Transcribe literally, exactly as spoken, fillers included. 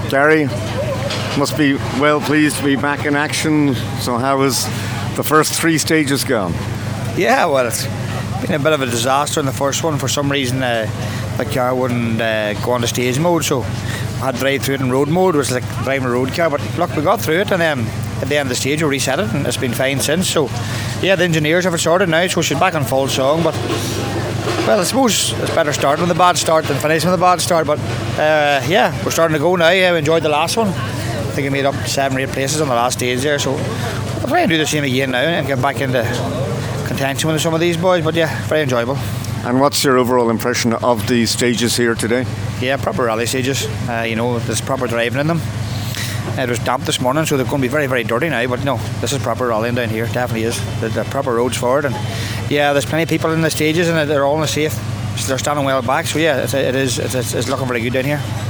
Gary, must be well pleased to be back in action. So how has the first three stages gone? Yeah, well, it's been a bit of a disaster in the first one. For some reason, uh, the car wouldn't uh, go on to stage mode, so I had to drive through it in road mode, which was like driving a road car. But look, we got through it, and then at the end of the stage we reset it, and it's been fine since. So yeah, the engineers have it sorted now, so she's back on full song. But well, I suppose it's better starting with a bad start than finishing with a bad start. But uh, yeah, we're starting to go now. Yeah, we enjoyed the last one. I think I made up seven or eight places on the last stage there, so I'll try and do the same again now and get back into contention with some of these boys. But yeah, very enjoyable. And what's your overall impression of the stages here today? Yeah, proper rally stages. Uh, you know, there's proper driving in them. It was damp this morning, so they're going to be very, very dirty now. But no, this is proper rallying down here. Definitely is. The, the proper roads forward, and yeah, there's plenty of people in the stages, and they're all in the safe. So they're standing well back. So yeah, it's, it is. It's, it's looking very good down here.